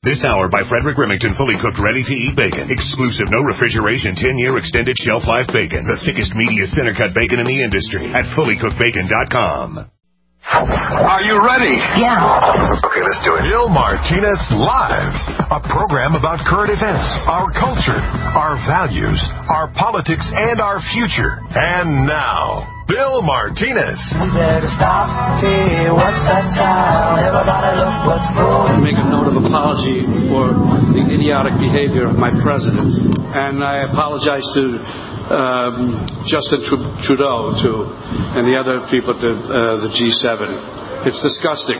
This hour by Frederick Remington, fully cooked, ready-to-eat bacon. Exclusive, no refrigeration, 10-year extended shelf life bacon. The thickest, meatiest, center-cut bacon in the industry at fullycookedbacon.com. Are you ready? Yeah. Okay, let's do it. Bill Martinez Live, a program about current events, our culture, our values, our politics, and our future. And now, Bill Martinez. You better stop. Hey, what's that sound? Everybody look what's going. Make a note of apology for the idiotic behavior of my president. And I apologize to Justin Trudeau, and the other people at the G7. It's disgusting.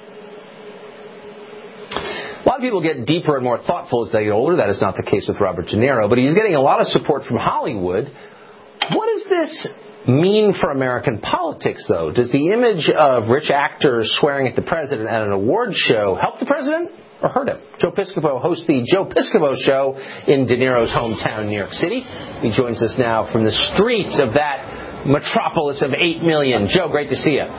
A lot of people get deeper and more thoughtful as they get older. That is not the case with Robert De Niro, but he's getting a lot of support from Hollywood. What does this mean for American politics, though? Does the image of rich actors swearing at the president at an award show help the president or hurt him? Joe Piscopo hosts the Joe Piscopo Show in De Niro's hometown, New York City. He joins us now from the streets of that metropolis of 8 million. Joe, great to see you.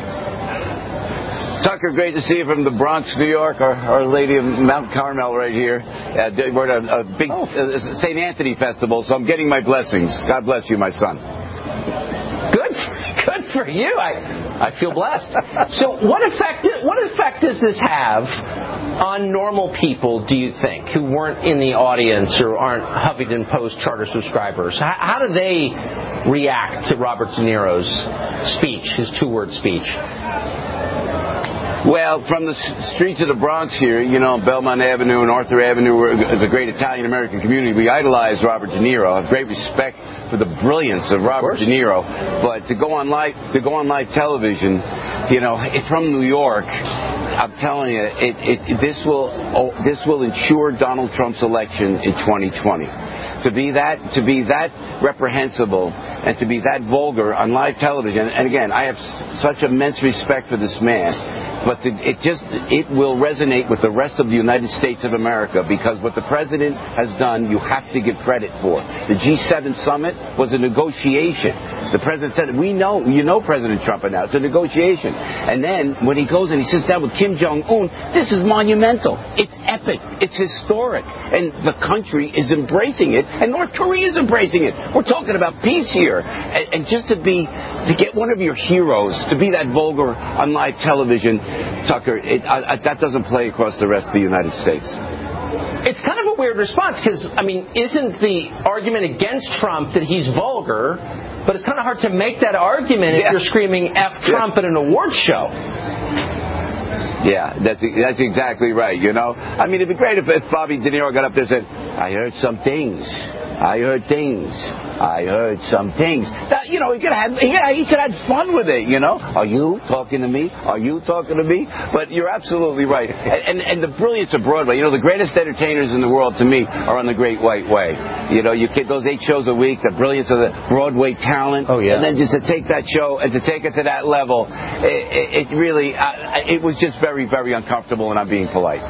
Tucker, great to see you from the Bronx, New York. Our Lady of Mount Carmel right here. We're at a big St. Anthony festival, so I'm getting my blessings. God bless you, my son. Good for you. I feel blessed. So what effect does this have on normal people, do you think, who weren't in the audience or aren't Huffington Post charter subscribers? How do they react to Robert De Niro's speech, his two-word speech? Well, from the streets of the Bronx here, Belmont Avenue and Arthur Avenue is a great Italian-American community. We idolize Robert De Niro. I have great respect for the brilliance of Robert De Niro. But to go on live television, from New York, I'm telling you, this will ensure Donald Trump's election in 2020. To be that reprehensible and to be that vulgar on live television, and again, I have such immense respect for this man. But it will resonate with the rest of the United States of America, because what the president has done, you have to give credit for. The G7 summit was a negotiation. The president said, President Trump announced a negotiation. And then when he goes and he sits down with Kim Jong-un, this is monumental. It's epic. It's historic. And the country is embracing it, and North Korea is embracing it. We're talking about peace here. And just to get one of your heroes to be that vulgar on live television, Tucker, that doesn't play across the rest of the United States. It's kind of a weird response because, isn't the argument against Trump that he's vulgar, but it's kind of hard to make that argument if you're screaming F Trump at an awards show. Yeah, that's exactly right, It'd be great if Bobby De Niro got up there and said, I heard some things. I heard some things. That, he could have fun with it, Are you talking to me? But you're absolutely right. And the brilliance of Broadway. The greatest entertainers in the world to me are on the Great White Way. You get those 8 shows a week, the brilliance of the Broadway talent. Oh, yeah. And then just to take that show and to take it to that level, it really, it was just very, very uncomfortable, and I'm being polite.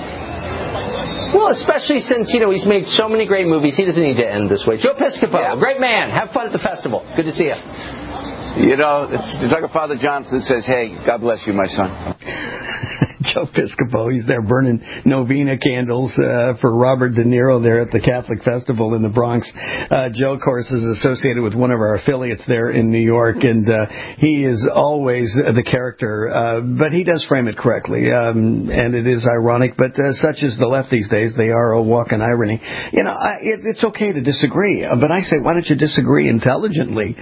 Well, especially since, he's made so many great movies, he doesn't need to end this way. Joe Piscopo, great man. Have fun at the festival. Good to see you. It's like a Father Johnson says, hey, God bless you, my son. Joe Piscopo, he's there burning novena candles for Robert De Niro there at the Catholic Festival in the Bronx. Joe, of course, is associated with one of our affiliates there in New York, and he is always the character, but he does frame it correctly, and it is ironic, but such is the left these days. They are a walk in irony. It's okay to disagree, but I say, why don't you disagree intelligently?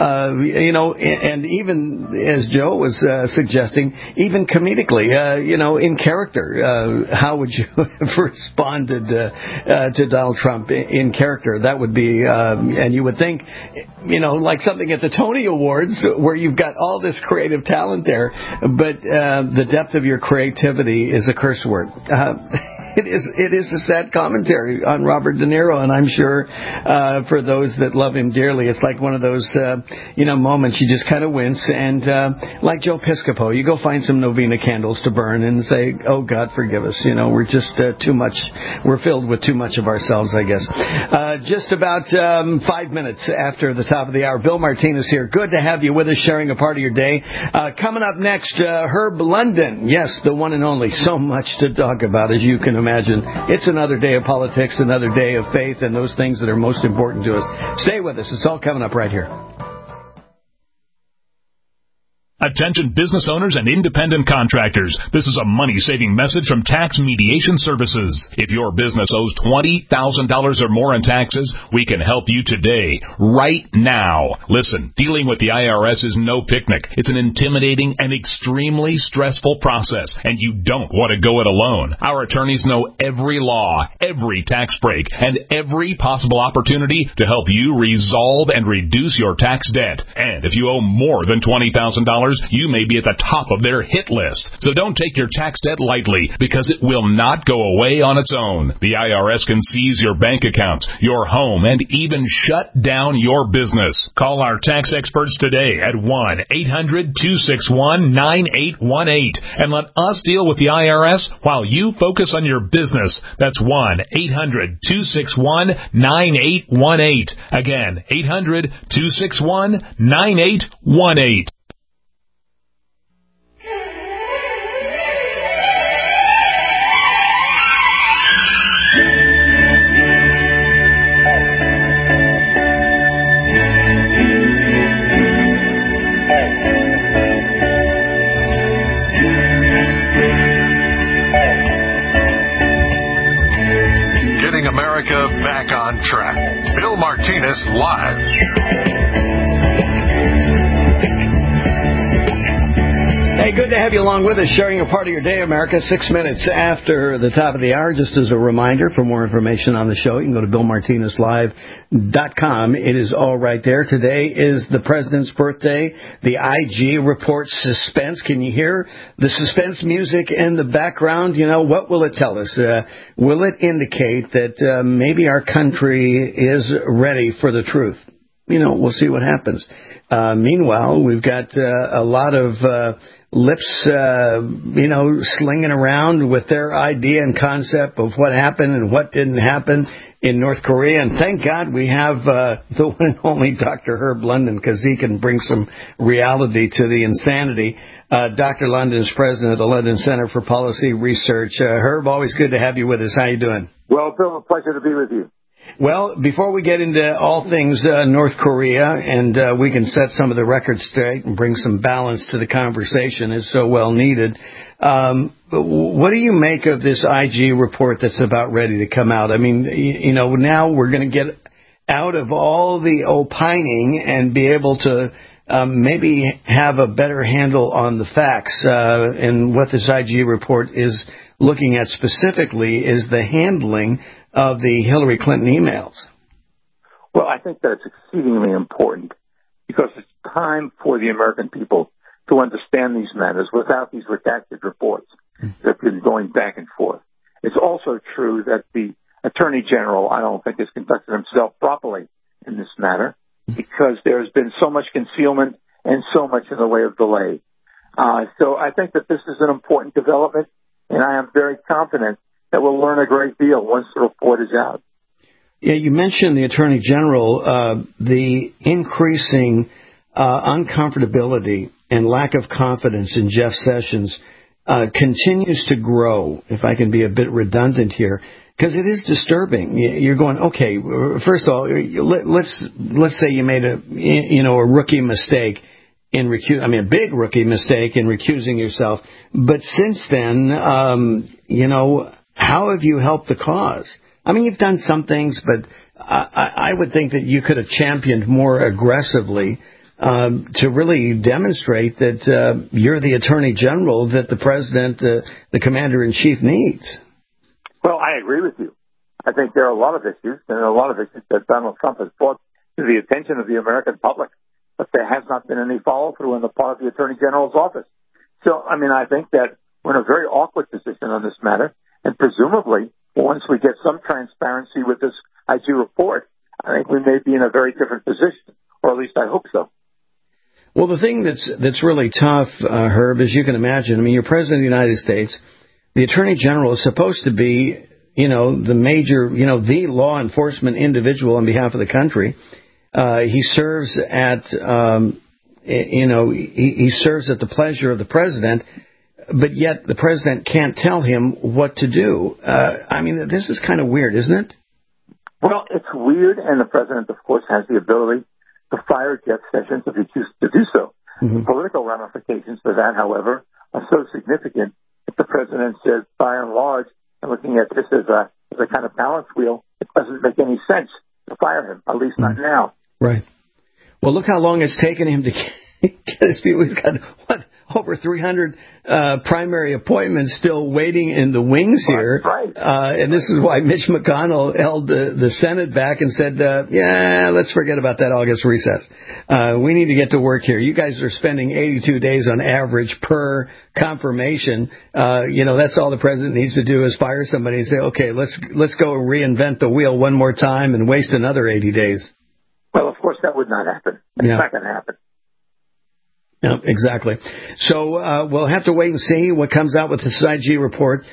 And even, as Joe was suggesting, even comedically, in character, how would you have responded to Donald Trump in character? That would be, and you would think, like something at the Tony Awards where you've got all this creative talent there, but the depth of your creativity is a curse word. It it is a sad commentary on Robert De Niro, and I'm sure for those that love him dearly, it's like one of those moments you just kind of wince, and like Joe Piscopo, you go find some novena candles to burn and say, "Oh God, forgive us." We're just too much. We're filled with too much of ourselves, I guess. Just about 5 minutes after the top of the hour, Bill Martinez here. Good to have you with us, sharing a part of your day. Coming up next, Herb London. Yes, the one and only. So much to talk about, as you can imagine. It's another day of politics, another day of faith, and those things that are most important to us. Stay with us. It's all coming up right here. Attention business owners and independent contractors. This is a money-saving message from Tax Mediation Services. If your business owes $20,000 or more in taxes, we can help you today, right now. Listen, dealing with the IRS is no picnic. It's an intimidating and extremely stressful process, and you don't want to go it alone. Our attorneys know every law, every tax break, and every possible opportunity to help you resolve and reduce your tax debt. And if you owe more than $20,000, you may be at the top of their hit list. So don't take your tax debt lightly, because it will not go away on its own. The IRS can seize your bank accounts, your home, and even shut down your business. Call our tax experts today at 1-800-261-9818 and let us deal with the IRS while you focus on your business. That's 1-800-261-9818. Again, 800-261-9818. America back on track. Bill Martinez live. Hey, good to have you along with us, sharing a part of your day, America. 6 minutes after the top of the hour. Just as a reminder, for more information on the show, you can go to BillMartinezLive.com. It is all right there. Today is the president's birthday. The IG reports suspense. Can you hear the suspense music in the background? What will it tell us? Will it indicate that maybe our country is ready for the truth? We'll see what happens. Meanwhile, we've got a lot of lips, slinging around with their idea and concept of what happened and what didn't happen in North Korea. And thank God we have the one and only Dr. Herb London, because he can bring some reality to the insanity. Dr. London is president of the London Center for Policy Research. Herb, always good to have you with us. How you doing? Well, Bill, a pleasure to be with you. Well, before we get into all things North Korea, and we can set some of the records straight and bring some balance to the conversation, it's so well needed. What do you make of this IG report that's about ready to come out? I mean, now we're going to get out of all the opining and be able to maybe have a better handle on the facts. And what this IG report is looking at specifically is the handling of the Hillary Clinton emails. Well, I think that's exceedingly important, because it's time for the American people to understand these matters without these redacted reports that have been going back and forth. It's also true that the Attorney General, I don't think, has conducted himself properly in this matter, because there's been so much concealment and so much in the way of delay. So I think that this is an important development, and I am very confident that we'll learn a great deal once the report is out. Yeah, you mentioned the Attorney General, the increasing uncomfortability and lack of confidence in Jeff Sessions continues to grow, if I can be a bit redundant here, because it is disturbing. You're going, okay, first of all, let's say you made a rookie mistake in a big rookie mistake in recusing yourself. But since then, how have you helped the cause? I mean, you've done some things, but I would think that you could have championed more aggressively to really demonstrate that you're the Attorney General that the President, the Commander-in-Chief, needs. Well, I agree with you. I think there are a lot of issues, and a lot of issues that Donald Trump has brought to the attention of the American public, but there has not been any follow-through on the part of the Attorney General's office. So, I think that we're in a very awkward position on this matter. And presumably, once we get some transparency with this IG report, I think we may be in a very different position, or at least I hope so. Well, the thing that's really tough, Herb, as you can imagine, I mean, you're President of the United States. The Attorney General is supposed to be, the major, the law enforcement individual on behalf of the country. He serves at, he serves at the pleasure of the president, but yet the president can't tell him what to do. I mean, this is kind of weird, isn't it? Well, it's weird, and the president, of course, has the ability to fire Jeff Sessions if he chooses to do so. Mm-hmm. The political ramifications for that, however, are so significant that the president says, by and large, and looking at this as a kind of balance wheel, it doesn't make any sense to fire him, at least not now. Right. Well, look how long it's taken him to get his people. He's got, over 300 primary appointments still waiting in the wings here. Right. And this is why Mitch McConnell held the Senate back and said, let's forget about that August recess. We need to get to work here. You guys are spending 82 days on average per confirmation. That's all the president needs to do is fire somebody and say, okay, let's go reinvent the wheel one more time and waste another 80 days. Well, of course, that would not happen. It's not going to happen. Yeah, exactly. So we'll have to wait and see what comes out with this IG report.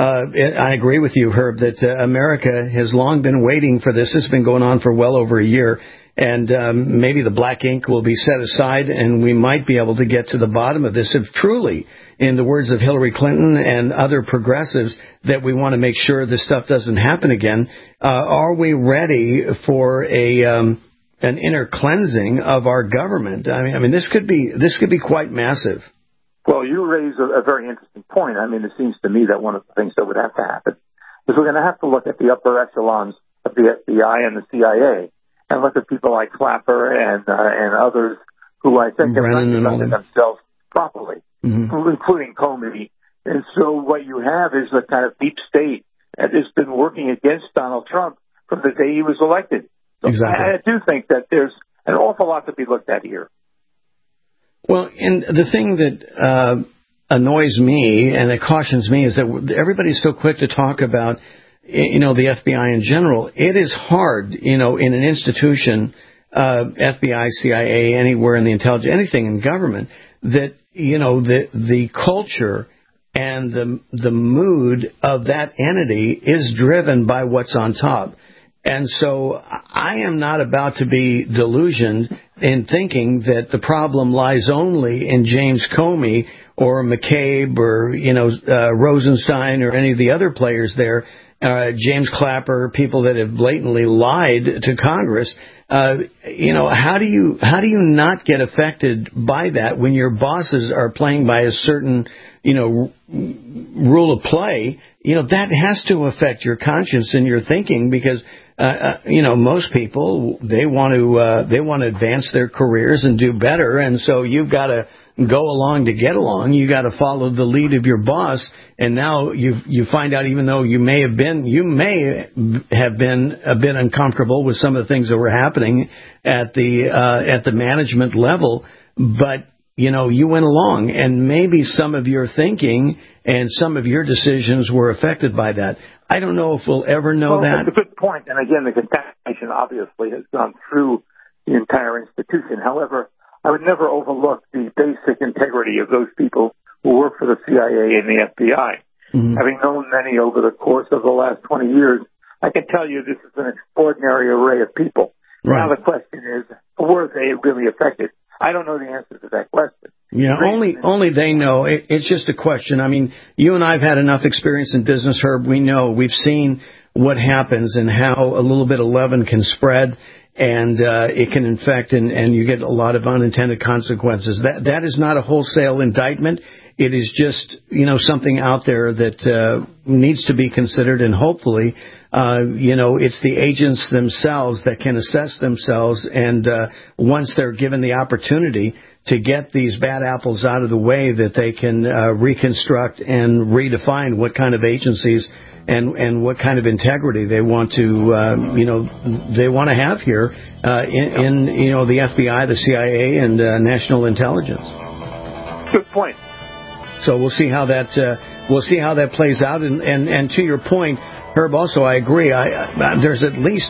I agree with you, Herb, that America has long been waiting for this. This has been going on for well over a year. And maybe the black ink will be set aside, and we might be able to get to the bottom of this if truly, in the words of Hillary Clinton and other progressives, that we want to make sure this stuff doesn't happen again. Are we ready for an inner cleansing of our government? I mean, this could be quite massive. Well, you raise a very interesting point. I mean, it seems to me that one of the things that would have to happen is we're going to have to look at the upper echelons of the FBI and the CIA and look at people like Clapper and others who I think have not conducted themselves properly, including Comey. And so what you have is a kind of deep state that has been working against Donald Trump from the day he was elected. So exactly. I do think that there's an awful lot to be looked at here. Well, and the thing that annoys me and it cautions me is that everybody's so quick to talk about, the FBI in general. It is hard, in an institution, FBI, CIA, anywhere in the intelligence, anything in government, that, the culture and the mood of that entity is driven by what's on top. And so I am not about to be delusioned in thinking that the problem lies only in James Comey or McCabe or, Rosenstein or any of the other players there, James Clapper, people that have blatantly lied to Congress. How do you not get affected by that when your bosses are playing by a certain, rule of play? That has to affect your conscience and your thinking because, most people, they want to advance their careers and do better. And so you've got to go along to get along. You got to follow the lead of your boss. And now you find out, even though you may have been a bit uncomfortable with some of the things that were happening at the management level, but you went along, and maybe some of your thinking and some of your decisions were affected by that. I don't know if we'll ever know that. That's a good point. And again, the contamination obviously has gone through the entire institution. However, I would never overlook the basic integrity of those people who work for the CIA and the FBI. Mm-hmm. Having known many over the course of the last 20 years, I can tell you this is an extraordinary array of people. Right. Now the question is, were they really affected? I don't know the answer to that question. Yeah, only they know. It's just a question. I mean, you and I have had enough experience in business, Herb. We know. We've seen what happens and how a little bit of leaven can spread, and it can infect, and you get a lot of unintended consequences. That is not a wholesale indictment. It is just, something out there that needs to be considered, and hopefully, it's the agents themselves that can assess themselves, and once they're given the opportunity to get these bad apples out of the way, that they can reconstruct and redefine what kind of agencies and what kind of integrity they want to, they want to have here in the FBI, the CIA, and national intelligence. Good point. So we'll see how that plays out, and to your point, Herb, also, I agree. There's at least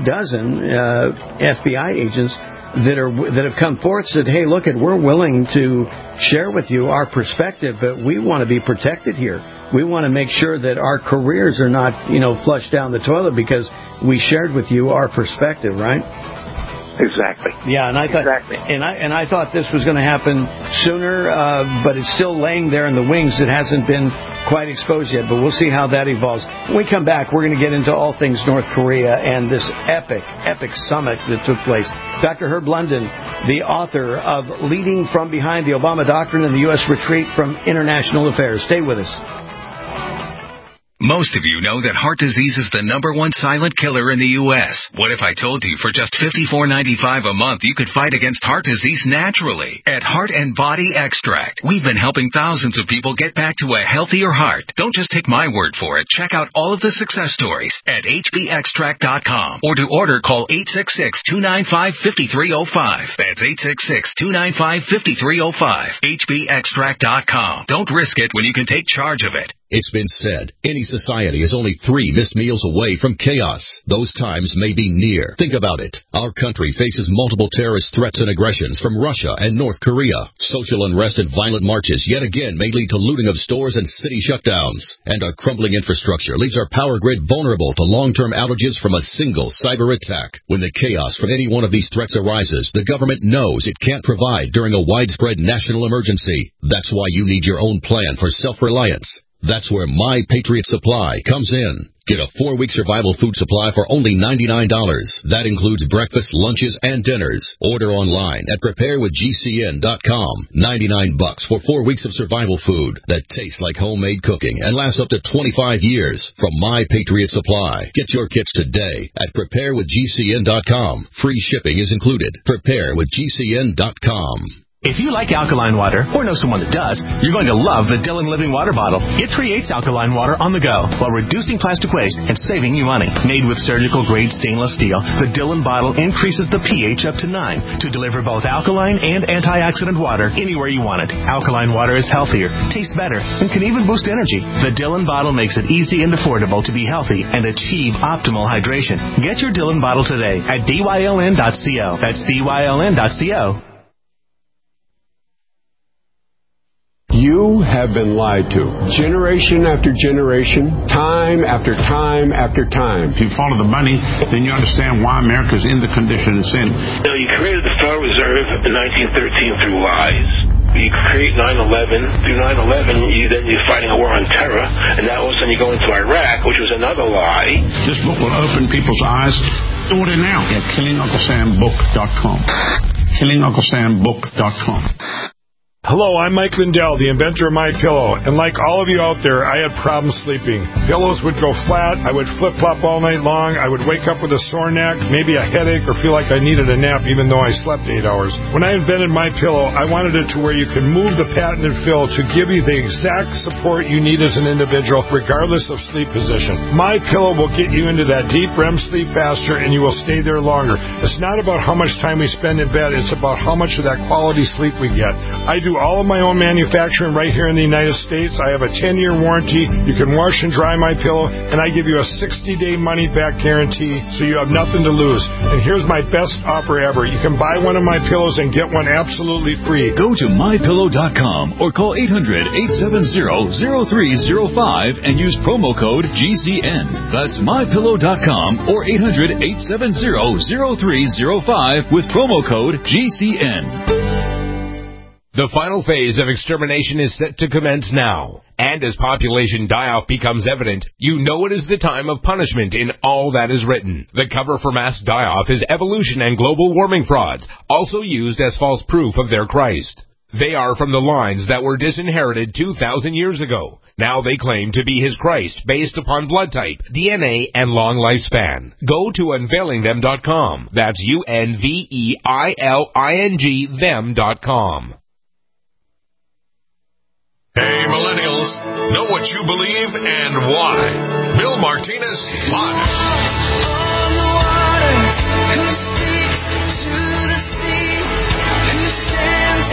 24 FBI agents that have come forth and said, hey, look, we're willing to share with you our perspective, but we want to be protected here. We want to make sure that our careers are not, flushed down the toilet because we shared with you our perspective, right? Exactly. Yeah, and I thought, and I thought this was going to happen sooner, but it's still laying there in the wings. It hasn't been quite exposed yet, but we'll see how that evolves. When we come back, we're going to get into all things North Korea and this epic summit that took place. Dr. Herb London, the author of Leading from Behind: The Obama Doctrine and the U.S. Retreat from International Affairs. Stay with us. Most of you know that heart disease is the #1 silent killer in the U.S. What if I told you for just $54.95 a month you could fight against heart disease naturally? At Heart and Body Extract, we've been helping thousands of people get back to a healthier heart. Don't just take my word for it. Check out all of the success stories at hbextract.com, or to order, call 866-295-5305. That's 866-295-5305. hbextract.com. Don't risk it when you can take charge of it. It's been said, any society is only 3 missed meals away from chaos. Those times may be near. Think about it. Our country faces multiple terrorist threats and aggressions from Russia and North Korea. Social unrest and violent marches yet again may lead to looting of stores and city shutdowns. And our crumbling infrastructure leaves our power grid vulnerable to long-term outages from a single cyber attack. When the chaos from any one of these threats arises, the government knows it can't provide during a widespread national emergency. That's why you need your own plan for self-reliance. That's where My Patriot Supply comes in. Get a 4-week survival food supply for only $99. That includes breakfast, lunches, and dinners. Order online at preparewithgcn.com. $99 for 4 weeks of survival food that tastes like homemade cooking and lasts up to 25 years from My Patriot Supply. Get your kits today at preparewithgcn.com. Free shipping is included. Preparewithgcn.com. If you like alkaline water, or know someone that does, you're going to love the Dillon Living Water Bottle. It creates alkaline water on the go while reducing plastic waste and saving you money. Made with surgical-grade stainless steel, the Dillon bottle increases the pH up to 9 to deliver both alkaline and antioxidant water anywhere you want it. Alkaline water is healthier, tastes better, and can even boost energy. The Dillon bottle makes it easy and affordable to be healthy and achieve optimal hydration. Get your Dillon bottle today at dyln.co. That's dyln.co. You have been lied to. Generation after generation, time after time after time. If you follow the money, then you understand why America's in the condition it's in. You created the Federal Reserve in 1913 through lies. You create 9/11. Through 9/11, you're fighting a war on terror, and now all of a sudden you go into Iraq, which was another lie. This book will open people's eyes. Order now at KillingUncleSamBook.com. KillingUncleSamBook.com. Hello, I'm Mike Lindell, the inventor of MyPillow, and like all of you out there, I had problems sleeping. Pillows would go flat, I would flip-flop all night long, I would wake up with a sore neck, maybe a headache, or feel like I needed a nap even though I slept 8 hours. When I invented MyPillow, I wanted it to where you can move the patented fill to give you the exact support you need as an individual, regardless of sleep position. MyPillow will get you into that deep REM sleep faster, and you will stay there longer. It's not about how much time we spend in bed, it's about how much of that quality sleep we get. I do all of my own manufacturing right here in the United States. I have a 10-year warranty. You can wash and dry my pillow, and I give you a 60-day money-back guarantee, so you have nothing to lose. And here's my best offer ever. You can buy one of my pillows and get one absolutely free. Go to MyPillow.com or call 800-870-0305 and use promo code GCN. That's MyPillow.com or 800-870-0305 with promo code GCN. The final phase of extermination is set to commence now. And as population die-off becomes evident, you know it is the time of punishment in all that is written. The cover for mass die-off is evolution and global warming frauds, also used as false proof of their Christ. They are from the lines that were disinherited 2,000 years ago. Now they claim to be his Christ based upon blood type, DNA, and long lifespan. Go to unveilingthem.com. That's UNVEILING them.com. Hey, millennials, know what you believe and why. Bill Martinez live.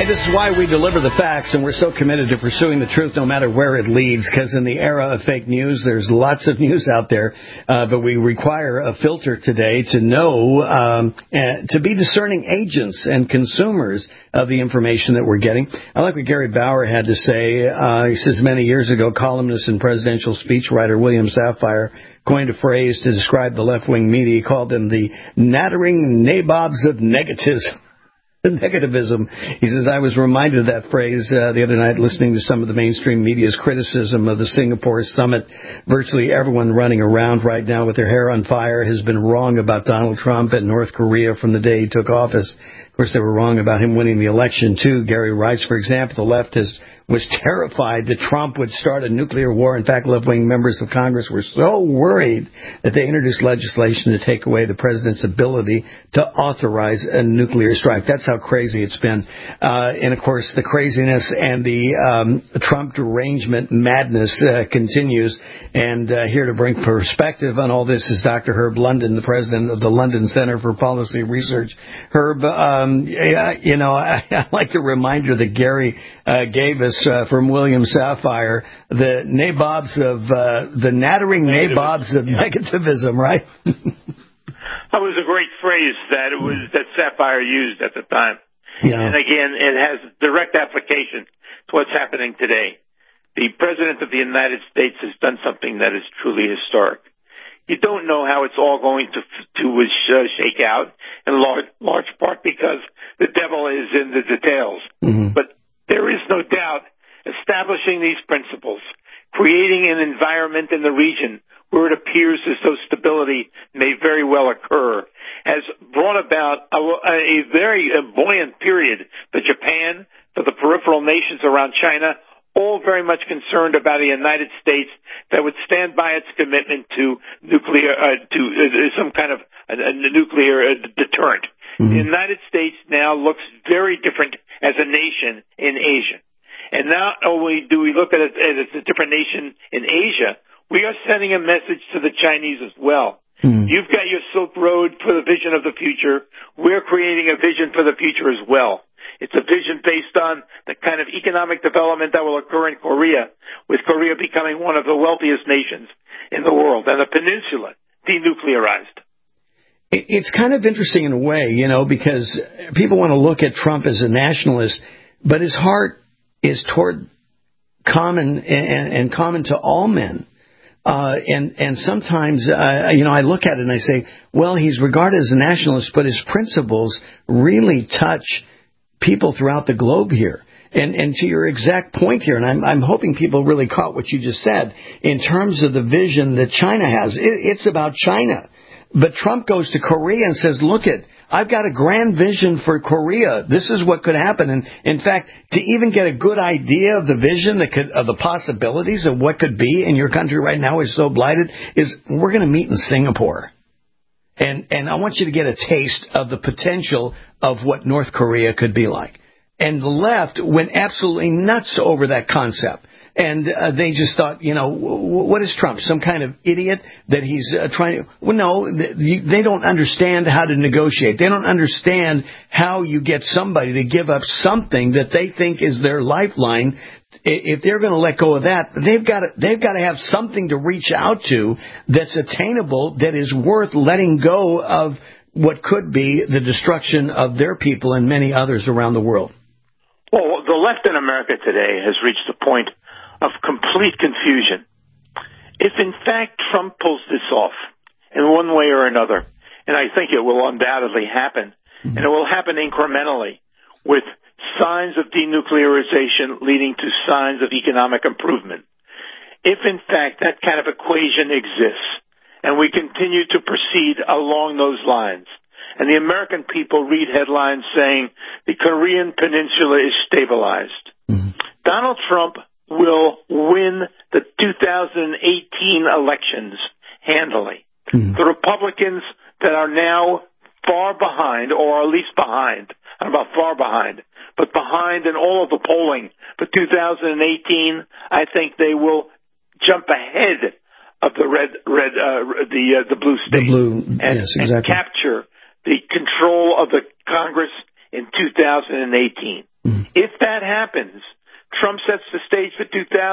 Hey, this is why we deliver the facts, and we're so committed to pursuing the truth no matter where it leads, because in the era of fake news, there's lots of news out there, but we require a filter today to know, to be discerning agents and consumers of the information that we're getting. I like what Gary Bauer had to say. He says many years ago, columnist and presidential speechwriter William Safire coined a phrase to describe the left-wing media. He called them the nattering nabobs of negativism. He says, I was reminded of that phrase the other night listening to some of the mainstream media's criticism of the Singapore summit. Virtually everyone running around right now with their hair on fire has been wrong about Donald Trump and North Korea from the day he took office. Of course, they were wrong about him winning the election, too. Gary writes, for example, the left was terrified that Trump would start a nuclear war. In fact, left-wing members of Congress were so worried that they introduced legislation to take away the president's ability to authorize a nuclear strike. That's how crazy it's been. And, of course, the craziness and the Trump derangement madness continues. And here to bring perspective on all this is Dr. Herb London, the president of the London Center for Policy Research. Herb, I like the reminder that Gary gave us from William Safire, the nabobs of the nattering nabobs of negativism, right? That was a great phrase that Safire used at the time. Yeah. And again, it has direct application to what's happening today. The President of the United States has done something that is truly historic. You don't know how it's all going to shake out, in large part because the devil is in the details. Mm-hmm. But there is no doubt establishing these principles, creating an environment in the region where it appears as though stability may very well occur, has brought about a very buoyant period for Japan, for the peripheral nations around China, all very much concerned about a United States that would stand by its commitment to nuclear, some kind of a nuclear deterrent. Mm-hmm. The United States now looks very different as a nation in Asia. And not only do we look at it as a different nation in Asia, we are sending a message to the Chinese as well. Mm-hmm. You've got your Silk Road for the vision of the future. We're creating a vision for the future as well. It's a vision based on the kind of economic development that will occur in Korea, with Korea becoming one of the wealthiest nations in the world, and the peninsula denuclearized. It's kind of interesting in a way, because people want to look at Trump as a nationalist, but his heart is toward common and common to all men. And sometimes, I look at it and I say, well, he's regarded as a nationalist, but his principles really touch people throughout the globe here. And to your exact point here, and I'm hoping people really caught what you just said, in terms of the vision that China has. It's about China. But Trump goes to Korea and says, look I've got a grand vision for Korea. This is what could happen. And in fact, to even get a good idea of the vision of the possibilities of what could be in your country right now is so blighted, is we're going to meet in Singapore. And I want you to get a taste of the potential of what North Korea could be like. And the left went absolutely nuts over that concept. And they just thought, what is Trump? Some kind of idiot that he's trying to... Well, no, they don't understand how to negotiate. They don't understand how you get somebody to give up something that they think is their lifeline. If they're going to let go of that, they've got to have something to reach out to that's attainable, that is worth letting go of what could be the destruction of their people and many others around the world. Well, the left in America today has reached a point of complete confusion. If, in fact, Trump pulls this off in one way or another, and I think it will undoubtedly happen, and it will happen incrementally, with signs of denuclearization leading to signs of economic improvement. If, in fact, that kind of equation exists, and we continue to proceed along those lines, and the American people read headlines saying the Korean peninsula is stabilized, Donald Trump will win the 2018 elections handily. The Republicans that are now far behind, or at least behind, I don't know about far behind, but behind in all of the polling for 2018, I think they will jump ahead of the the blue state, and capture the control of the Congress in 2018. If that happens, Trump sets the stage for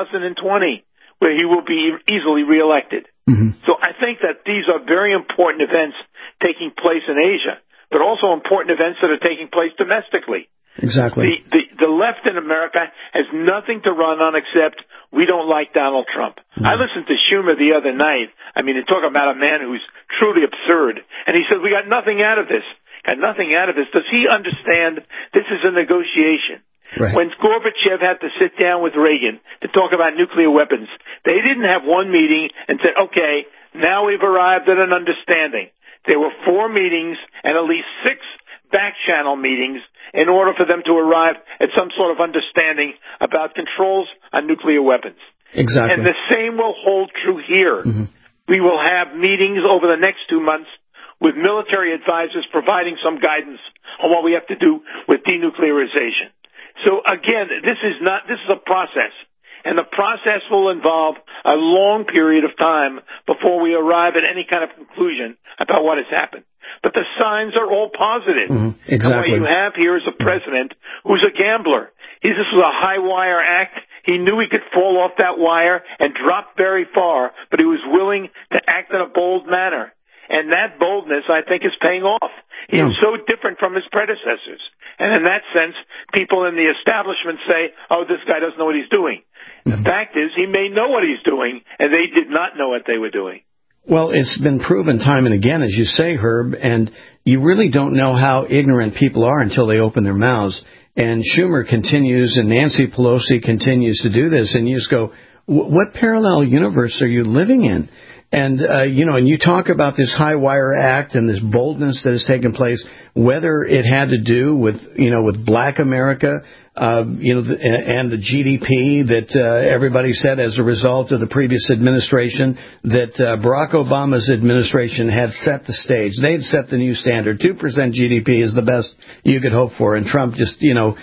2020, where he will be easily reelected. Mm-hmm. So I think that these are very important events taking place in Asia, but also important events that are taking place domestically. Exactly. The left in America has nothing to run on except we don't like Donald Trump. Mm-hmm. I listened to Schumer the other night. I mean, they talk about a man who's truly absurd. And he said, we got nothing out of this. Got nothing out of this. Does he understand this is a negotiation? Right. When Gorbachev had to sit down with Reagan to talk about nuclear weapons, they didn't have one meeting and said, okay, now we've arrived at an understanding. There were 4 meetings and at least 6 back channel meetings in order for them to arrive at some sort of understanding about controls on nuclear weapons. Exactly. And the same will hold true here. Mm-hmm. We will have meetings over the next 2 months with military advisors providing some guidance on what we have to do with denuclearization. So again, this is a process, and the process will involve a long period of time before we arrive at any kind of conclusion about what has happened. But the signs are all positive. Mm-hmm. Exactly. And what you have here is a president who's a gambler. This was a high wire act. He knew he could fall off that wire and drop very far, but he was willing to act in a bold manner. And that boldness, I think, is paying off. He is so different from his predecessors. And in that sense, people in the establishment say, oh, this guy doesn't know what he's doing. Mm-hmm. The fact is, he may know what he's doing, and they did not know what they were doing. Well, it's been proven time and again, as you say, Herb, and you really don't know how ignorant people are until they open their mouths. And Schumer continues, and Nancy Pelosi continues to do this, and you just go, what parallel universe are you living in? And, and you talk about this high wire act and this boldness that has taken place, whether it had to do with, with black America, and the GDP that everybody said as a result of the previous administration, that Barack Obama's administration had set the stage. They had set the new standard. 2% GDP is the best you could hope for. And Trump just,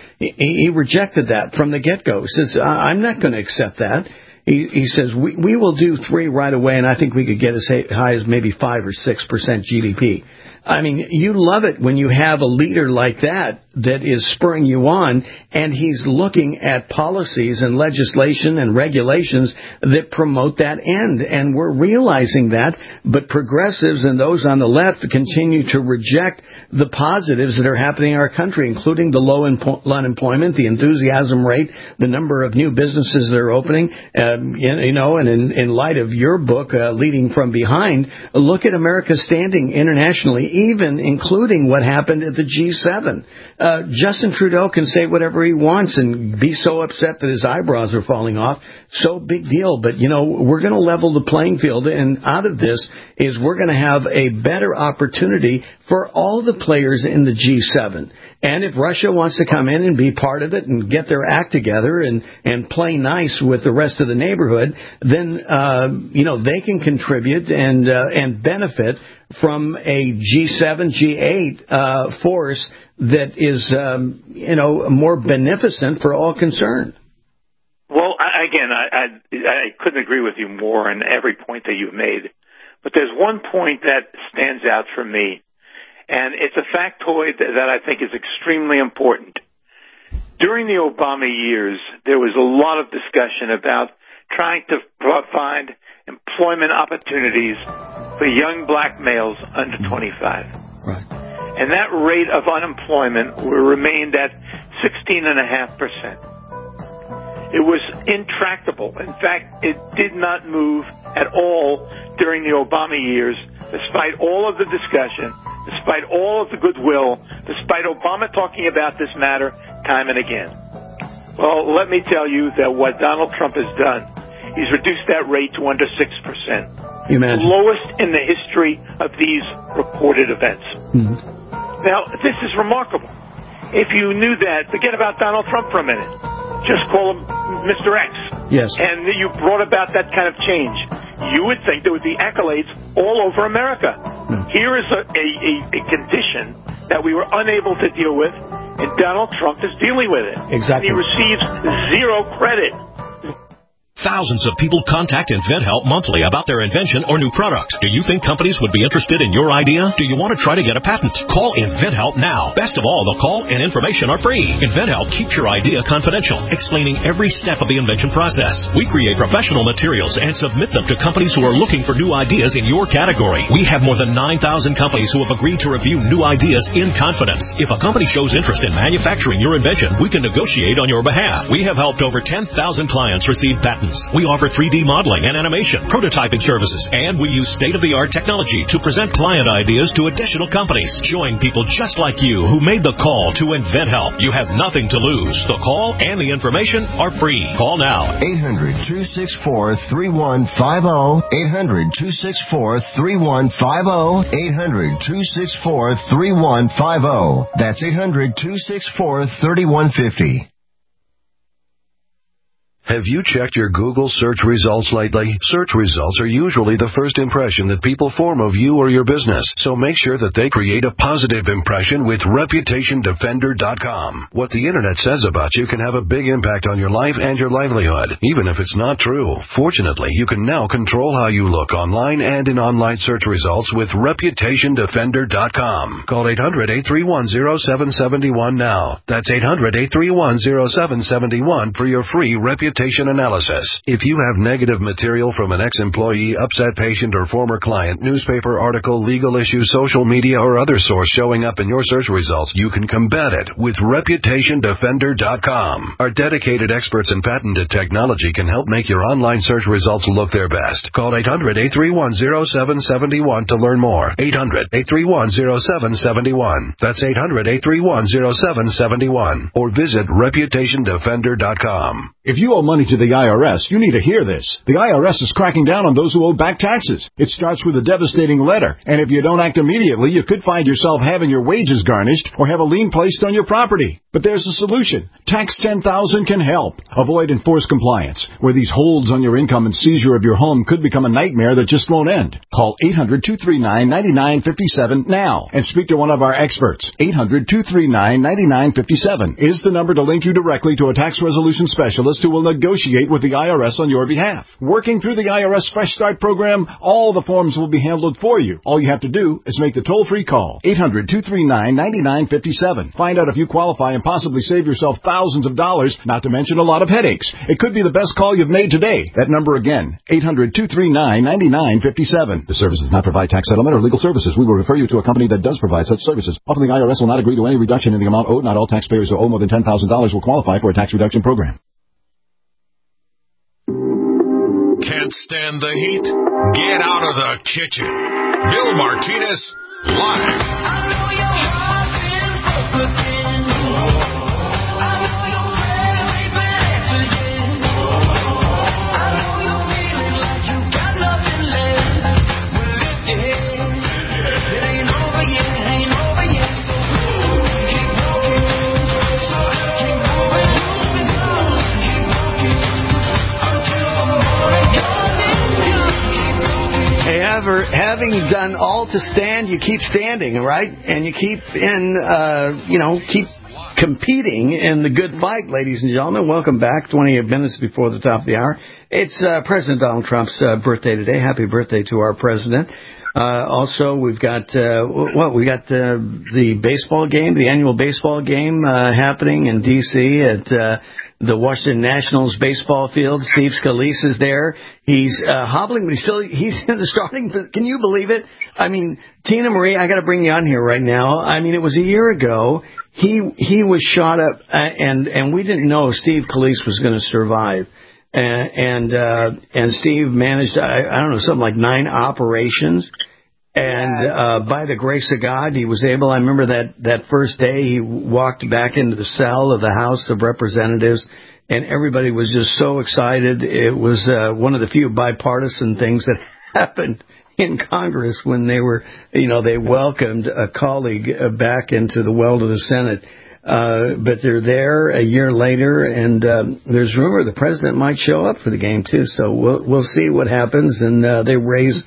he rejected that from the get-go. He says, I'm not going to accept that. He says, we will do 3 right away, and I think we could get as high as maybe 5 or 6% GDP. I mean, you love it when you have a leader like that is spurring you on, and he's looking at policies and legislation and regulations that promote that end. And we're realizing that, but progressives and those on the left continue to reject the positives that are happening in our country, including the low unemployment, the enthusiasm rate, the number of new businesses that are opening. And in light of your book, Leading from Behind, look at America's standing internationally, even including what happened at the G7. Justin Trudeau can say whatever he wants and be so upset that his eyebrows are falling off. So big deal. But, we're going to level the playing field. And out of this is we're going to have a better opportunity for all the players in the G7. And if Russia wants to come in and be part of it and get their act together and play nice with the rest of the neighborhood, then, they can contribute and benefit from a G7, G8 force that is, more beneficent for all concerned. Well, I couldn't agree with you more on every point that you've made. But there's one point that stands out for me, and it's a factoid that I think is extremely important. During the Obama years, there was a lot of discussion about trying to find employment opportunities for young black males under 25. Right. And that rate of unemployment remained at 16.5%. It was intractable. In fact, it did not move at all during the Obama years, despite all of the discussion, despite all of the goodwill, despite Obama talking about this matter time and again. Well, let me tell you that what Donald Trump has done, he's reduced that rate to under 6%. Imagine. Lowest in the history of these recorded events. Mm-hmm. Now, this is remarkable. If you knew that, forget about Donald Trump for a minute. Just call him Mr. X. Yes. And you brought about that kind of change. You would think there would be accolades all over America. Here is a condition that we were unable to deal with, and Donald Trump is dealing with it. Exactly. And he receives zero credit. Thousands of people contact InventHelp monthly about their invention or new product. Do you think companies would be interested in your idea? Do you want to try to get a patent? Call InventHelp now. Best of all, the call and information are free. InventHelp keeps your idea confidential, explaining every step of the invention process. We create professional materials and submit them to companies who are looking for new ideas in your category. We have more than 9,000 companies who have agreed to review new ideas in confidence. If a company shows interest in manufacturing your invention, we can negotiate on your behalf. We have helped over 10,000 clients receive patents. We offer 3D modeling and animation, prototyping services, and we use state-of-the-art technology to present client ideas to additional companies, showing people just like you who made the call to InventHelp. You have nothing to lose. The call and the information are free. Call now. 800-264-3150. 800-264-3150. 800-264-3150. That's 800-264-3150. Have you checked your Google search results lately? Search results are usually the first impression that people form of you or your business, so make sure that they create a positive impression with ReputationDefender.com. What the Internet says about you can have a big impact on your life and your livelihood, even if it's not true. Fortunately, you can now control how you look online and in online search results with ReputationDefender.com. Call 800-831-0771 now. That's 800-831-0771 for your free reputation analysis. If you have negative material from an ex-employee, upset patient, or former client, newspaper article, legal issue, social media, or other source showing up in your search results, you can combat it with ReputationDefender.com. Our dedicated experts in patented technology can help make your online search results look their best. Call 800-831-0771 to learn more. 800-831-0771. That's 800-831-0771. Or visit ReputationDefender.com. If you owe money to the IRS, you need to hear this. The IRS is cracking down on those who owe back taxes. It starts with a devastating letter, and if you don't act immediately, you could find yourself having your wages garnished or have a lien placed on your property. But there's a solution. Tax 10,000 can help. Avoid enforced compliance, where these holds on your income and seizure of your home could become a nightmare that just won't end. Call 800-239-9957 now and speak to one of our experts. 800-239-9957 is the number to link you directly to a tax resolution specialist who will negotiate with the IRS on your behalf. Working through the IRS Fresh Start program, all the forms will be handled for you. All you have to do is make the toll-free call. 800-239-9957. Find out if you qualify and possibly save yourself thousands of dollars, not to mention a lot of headaches. It could be the best call you've made today. That number again, 800-239-9957. The service does not provide tax settlement or legal services. We will refer you to a company that does provide such services. Often the IRS will not agree to any reduction in the amount owed. Not all taxpayers who owe more than $10,000 will qualify for a tax reduction program. Can't stand the heat? Get out of the kitchen. Bill Martinez, live. Having done all to stand, you keep standing, right? And you keep keep competing in the good fight, ladies and gentlemen. Welcome back. 28 minutes before the top of the hour. It's President Donald Trump's birthday today. Happy birthday to our president. Also, we've got the baseball game, the annual baseball game happening in D.C. at the Washington Nationals baseball field. Steve Scalise is there. He's hobbling, but he's in the starting. Can you believe it? I mean, Tina Marie, I got to bring you on here right now. I mean, it was a year ago. He was shot up, and we didn't know Steve Scalise was going to survive. And Steve managed, I don't know, something like 9 operations. And by the grace of God, he was able. I remember that first day he walked back into the cell of the House of Representatives, and everybody was just so excited. It was one of the few bipartisan things that happened in Congress when they welcomed a colleague back into the well to the Senate. But they're there a year later, and there's rumor the president might show up for the game too. So we'll see what happens. And they raise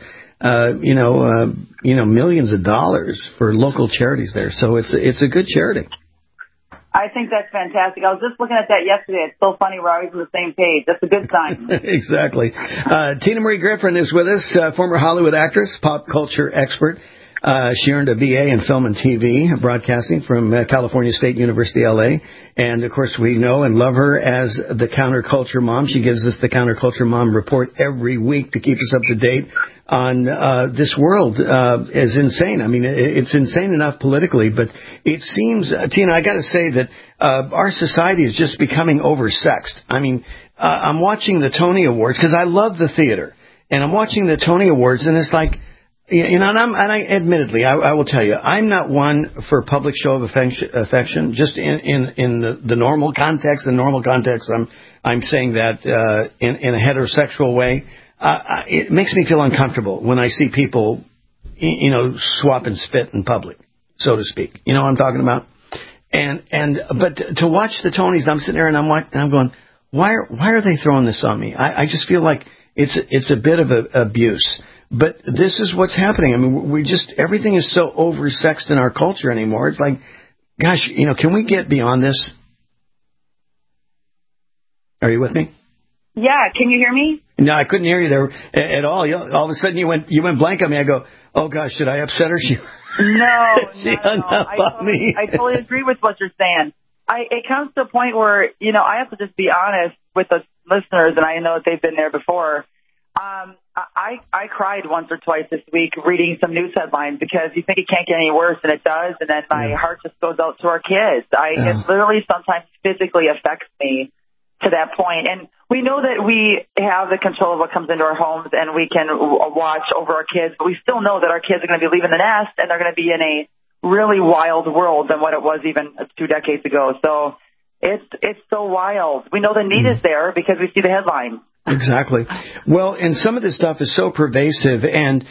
millions of dollars for local charities there. So it's a good charity. I think that's fantastic. I was just looking at that yesterday. It's so funny. We're always on the same page. That's a good sign. Exactly. Tina Marie Griffin is with us, former Hollywood actress, pop culture expert. She earned a BA in film and TV broadcasting from California State University, L.A. And, of course, we know and love her as the Counterculture Mom. She gives us the Counterculture Mom report every week to keep us up to date on this world is insane. I mean, it's insane enough politically, but it seems, Tina, I got to say that our society is just becoming oversexed. I mean, I'm watching the Tony Awards because I love the theater, and I'm watching the Tony Awards, and it's like, you know, admittedly, I will tell you, I'm not one for public show of affection. Just in the normal context, I'm saying that in a heterosexual way. It makes me feel uncomfortable when I see people, you know, swap and spit in public, so to speak. You know what I'm talking about? But to watch the Tonys, I'm sitting there and I'm going, why are they throwing this on me? I just feel like it's a bit of abuse. But this is what's happening. I mean, everything is so oversexed in our culture anymore. It's like, gosh, you know, can we get beyond this? Are you with me? Yeah, can you hear me? No, I couldn't hear you there at all. All of a sudden, you went blank on me. I go, oh gosh, should I upset her? No. I totally agree with what you're saying. It comes to a point where, you know, I have to just be honest with the listeners, and I know that they've been there before. I cried once or twice this week reading some news headlines because you think it can't get any worse, and it does, and then my heart just goes out to our kids. It literally sometimes physically affects me to that point. And we know that we have the control of what comes into our homes, and we can watch over our kids, but we still know that our kids are going to be leaving the nest, and they're going to be in a really wild world than what it was even 2 decades ago. So it's so wild. We know the need is there because we see the headlines. Exactly. Well, and some of this stuff is so pervasive and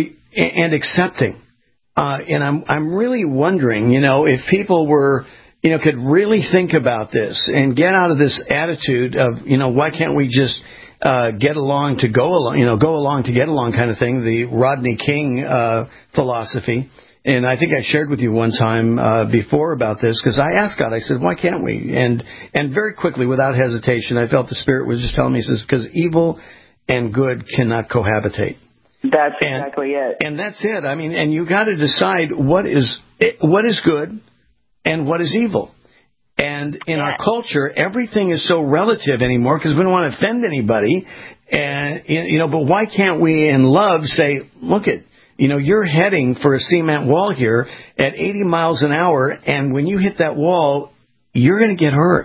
accepting. And I'm really wondering, you know, if people were, you know, could really think about this and get out of this attitude of, you know, why can't we just get along to go along, you know, go along to get along kind of thing, the Rodney King philosophy. And I think I shared with you one time before about this, because I asked God, I said, why can't we? And very quickly, without hesitation, I felt the Spirit was just telling me, he says, because evil and good cannot cohabitate. That's exactly it. And that's it. I mean, and you got to decide what is good and what is evil. And in our culture, everything is so relative anymore because we don't want to offend anybody. And, you know, but why can't we in love say, look at, you know, you're heading for a cement wall here at 80 miles an hour, and when you hit that wall, you're going to get hurt.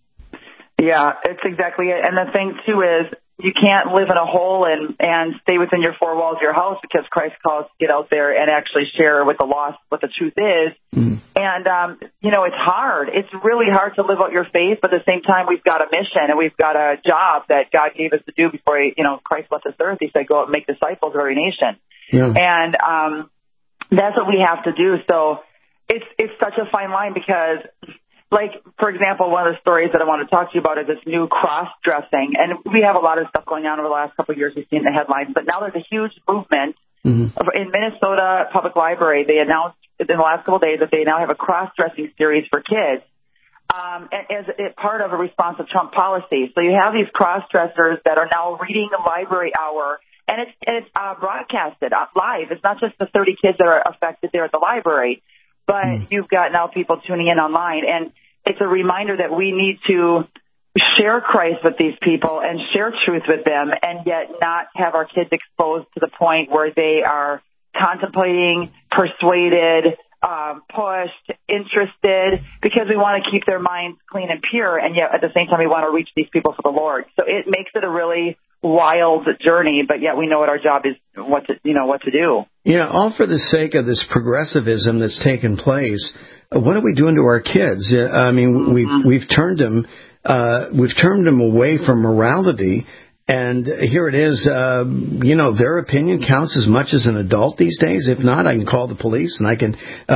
Yeah, it's exactly it. And the thing, too, is you can't live in a hole and stay within your four walls of your house because Christ calls to get out there and actually share with the lost what the truth is. And, you know, it's hard. It's really hard to live out your faith, but at the same time, we've got a mission and we've got a job that God gave us to do before, Christ left this earth. He said, go out and make disciples of every nation. Yeah. And that's what we have to do. So it's such a fine line because, like, for example, one of the stories that I want to talk to you about is this new cross-dressing. And we have a lot of stuff going on over the last couple of years. We've seen the headlines. But now there's a huge movement. In Minnesota Public Library, they announced in the last couple of days that they now have a cross-dressing series for kids as part of a response to Trump policy. So you have these cross-dressers that are now reading the library hour. And it's broadcasted live. It's not just the 30 kids that are affected there at the library, but you've got now people tuning in online. And it's a reminder that we need to share Christ with these people and share truth with them and yet not have our kids exposed to the point where they are contemplating, persuaded, pushed, interested, because we want to keep their minds clean and pure. And yet at the same time, we want to reach these people for the Lord. So it makes it a really wild journey, but yet we know what our job is, what to do. Yeah, all for the sake of this progressivism that's taken place. What are we doing to our kids? I mean, we've turned them away from morality, and here it is. Their opinion counts as much as an adult these days. If not, I can call the police, and I can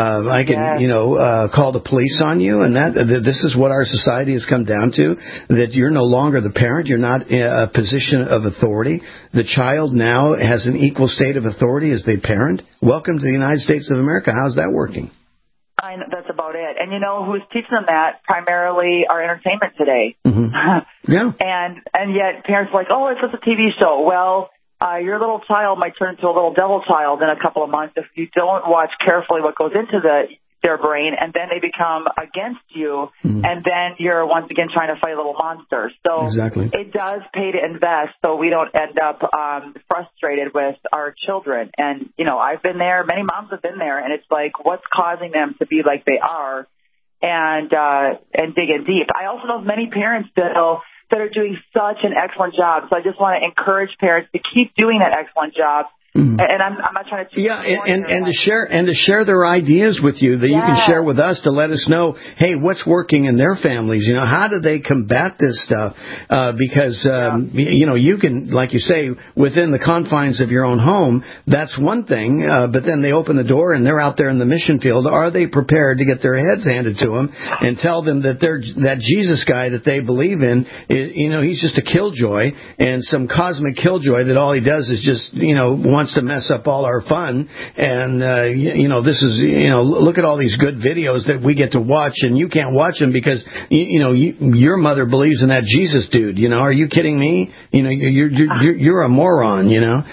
call the police on you. And this is what our society has come down to: that you're no longer the parent. You're not in a position of authority. The child now has an equal state of authority as the parent. Welcome to the United States of America. How's that working? That's about it. And you know who's teaching them that? Primarily our entertainment today. Yeah. And yet parents are like, oh, it's just a TV show. Well, your little child might turn into a little devil child in a couple of months if you don't watch carefully what goes into their brain, and then they become against you, and then you're once again trying to fight little monsters. So it does pay to invest so we don't end up frustrated with our children. And, you know, I've been there. Many moms have been there, and it's like, what's causing them to be like they are, and digging deep. I also know many parents, Bill, that are doing such an excellent job. So I just want to encourage parents to keep doing that excellent job. And I'm not trying to and to share their ideas with you that you can share with us to let us know, hey, what's working in their families? You know, how do they combat this stuff? Because you know, you can, like you say, within the confines of your own home, that's one thing. But then they open the door and they're out there in the mission field. Are they prepared to get their heads handed to them and tell them that that Jesus guy that they believe in, you know, he's just a killjoy and some cosmic killjoy that all he does is just, you know, wants to mess up all our fun. And, you know, this is, you know, look at all these good videos that we get to watch, and you can't watch them because, you know, your mother believes in that Jesus dude. You know, are you kidding me? You know, you're a moron, you know,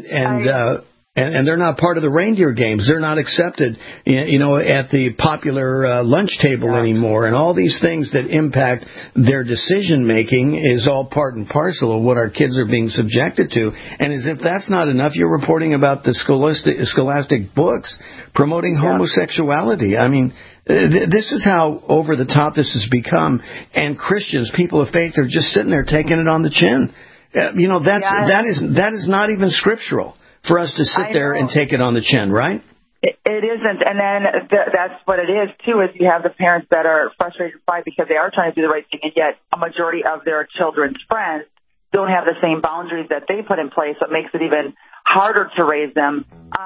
and they're not part of the reindeer games. They're not accepted, you know, at the popular lunch table anymore. And all these things that impact their decision making is all part and parcel of what our kids are being subjected to. And as if that's not enough, you're reporting about the scholastic books promoting homosexuality. I mean, this is how over the top this has become. And Christians, people of faith, are just sitting there taking it on the chin. You know, that is not even scriptural for us to sit there and take it on the chin, right? It isn't. And then that's what it is, too, is you have the parents that are frustrated by because they are trying to do the right thing, and yet a majority of their children's friends don't have the same boundaries that they put in place, so it makes it even harder to raise them.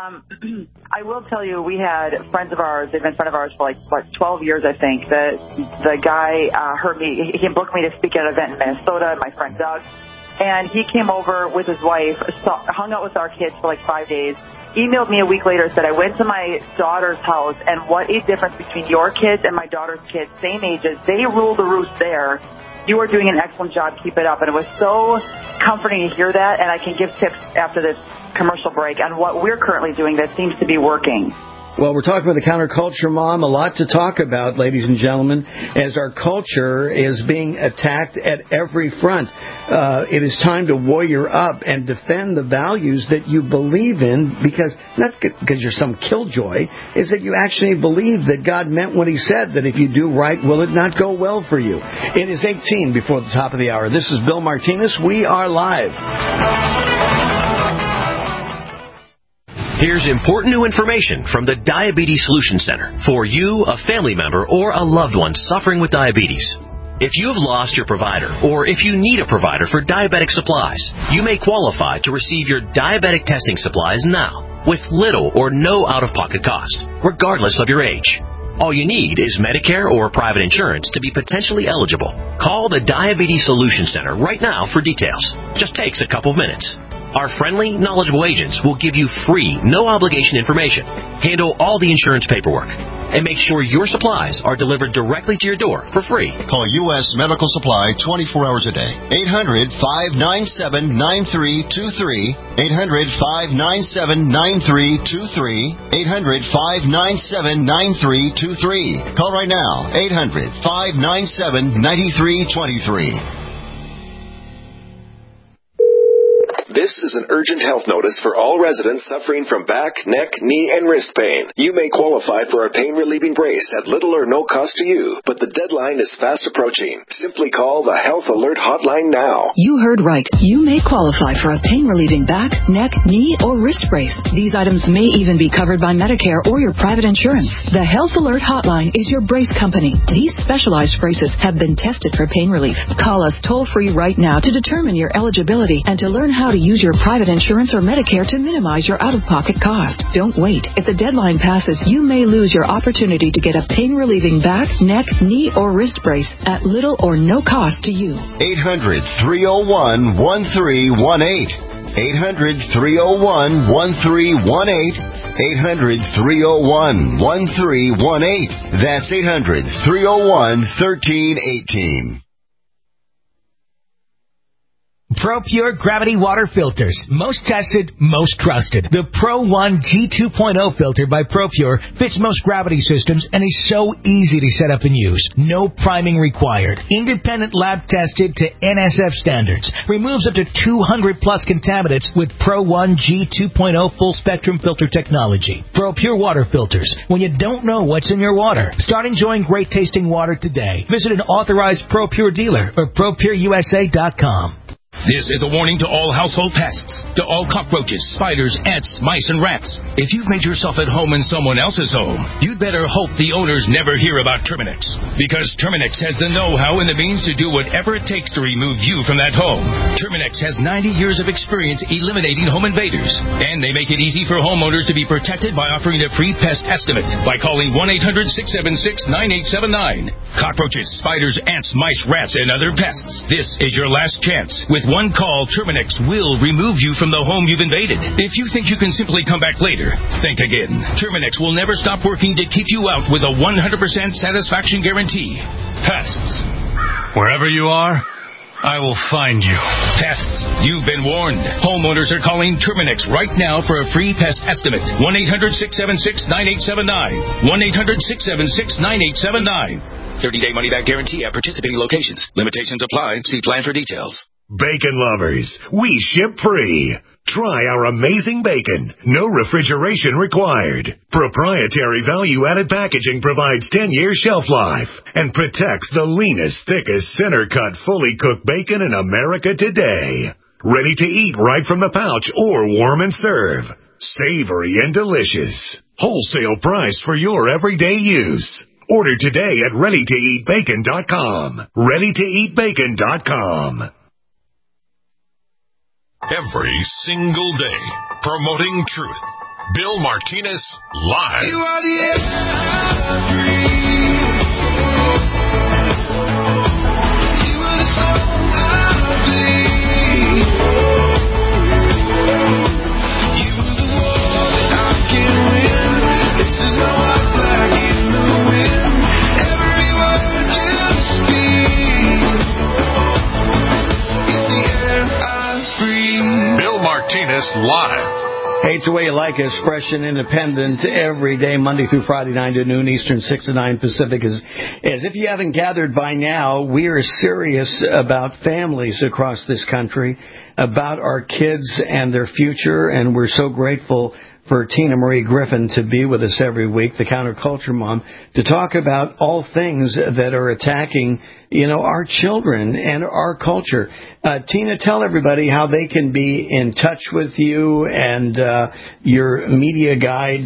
I will tell you, we had friends of ours, they've been friends of ours for like 12 years, I think. The guy heard me, he booked me to speak at an event in Minnesota, my friend Doug. And he came over with his wife, hung out with our kids for like 5 days, emailed me a week later, said, I went to my daughter's house, and what a difference between your kids and my daughter's kids, same ages. They rule the roost there. You are doing an excellent job. Keep it up. And it was so comforting to hear that, and I can give tips after this commercial break on what we're currently doing that seems to be working. Well, we're talking with the Counterculture Mom. A lot to talk about, ladies and gentlemen, as our culture is being attacked at every front. It is time to warrior up and defend the values that you believe in, because not because you're some killjoy, is that you actually believe that God meant what he said, that if you do right, will it not go well for you? It is 18 before the top of the hour. This is Bill Martinez. We are live. Here's important new information from the Diabetes Solution Center for you, a family member, or a loved one suffering with diabetes. If you have lost your provider, or if you need a provider for diabetic supplies, you may qualify to receive your diabetic testing supplies now with little or no out-of-pocket cost, regardless of your age. All you need is Medicare or private insurance to be potentially eligible. Call the Diabetes Solution Center right now for details. Just takes a couple of minutes. Our friendly, knowledgeable agents will give you free, no-obligation information, handle all the insurance paperwork, and make sure your supplies are delivered directly to your door for free. Call U.S. Medical Supply 24 hours a day. 800-597-9323. 800-597-9323. 800-597-9323. Call right now. 800-597-9323. This is an urgent health notice for all residents suffering from back, neck, knee, and wrist pain. You may qualify for a pain-relieving brace at little or no cost to you, but the deadline is fast approaching. Simply call the Health Alert Hotline now. You heard right. You may qualify for a pain-relieving back, neck, knee, or wrist brace. These items may even be covered by Medicare or your private insurance. The Health Alert Hotline is your brace company. These specialized braces have been tested for pain relief. Call us toll-free right now to determine your eligibility and to learn how to use your private insurance or Medicare to minimize your out-of-pocket cost. Don't wait. If the deadline passes, you may lose your opportunity to get a pain-relieving back, neck, knee, or wrist brace at little or no cost to you. 800-301-1318. 800-301-1318. 800-301-1318. That's 800-301-1318. ProPure Gravity Water Filters. Most tested, most trusted. The Pro One G2.0 filter by ProPure fits most gravity systems and is so easy to set up and use. No priming required. Independent lab tested to NSF standards. Removes up to 200 plus contaminants with Pro One G2.0 full spectrum filter technology. ProPure Water Filters. When you don't know what's in your water. Start enjoying great tasting water today. Visit an authorized ProPure dealer or ProPureUSA.com. This is a warning to all household pests, to all cockroaches, spiders, ants, mice, and rats. If you've made yourself at home in someone else's home, you'd better hope the owners never hear about Terminix. Because Terminix has the know-how and the means to do whatever it takes to remove you from that home. Terminix has 90 years of experience eliminating home invaders. And they make it easy for homeowners to be protected by offering a free pest estimate by calling 1-800-676-9879. Cockroaches, spiders, ants, mice, rats, and other pests. This is your last chance. With one call, Terminix will remove you from the home you've invaded. If you think you can simply come back later, think again. Terminix will never stop working to keep you out with a 100% satisfaction guarantee. Pests. Wherever you are, I will find you. Pests, you've been warned. Homeowners are calling Terminix right now for a free pest estimate. 1-800-676-9879. 1-800-676-9879. 30-day money-back guarantee at participating locations. Limitations apply. See plan for details. Bacon lovers, we ship free. Try our amazing bacon. No refrigeration required. Proprietary value-added packaging provides 10-year shelf life and protects the leanest, thickest, center-cut, fully cooked bacon in America today. Ready to eat right from the pouch or warm and serve. Savory and delicious. Wholesale price for your everyday use. Order today at ReadyToEatBacon.com. ReadyToEatBacon.com. Every single day, promoting truth. Bill Martinez live. You are the air I breathe. You are the song I bleed. You are the war that I can win. This is my life flag in the wind. Every word you speak is the air I breathe. Bill Martinez live. Hey, it's the way you like us, fresh and independent, every day, Monday through Friday, 9 to noon Eastern, 6 to 9 Pacific. As if you haven't gathered by now, we are serious about families across this country, about our kids and their future, and we're so grateful for Tina Marie Griffin to be with us every week, the Counterculture Mom, to talk about all things that are attacking, our children and our culture. Tina, tell everybody how they can be in touch with you and your media guide,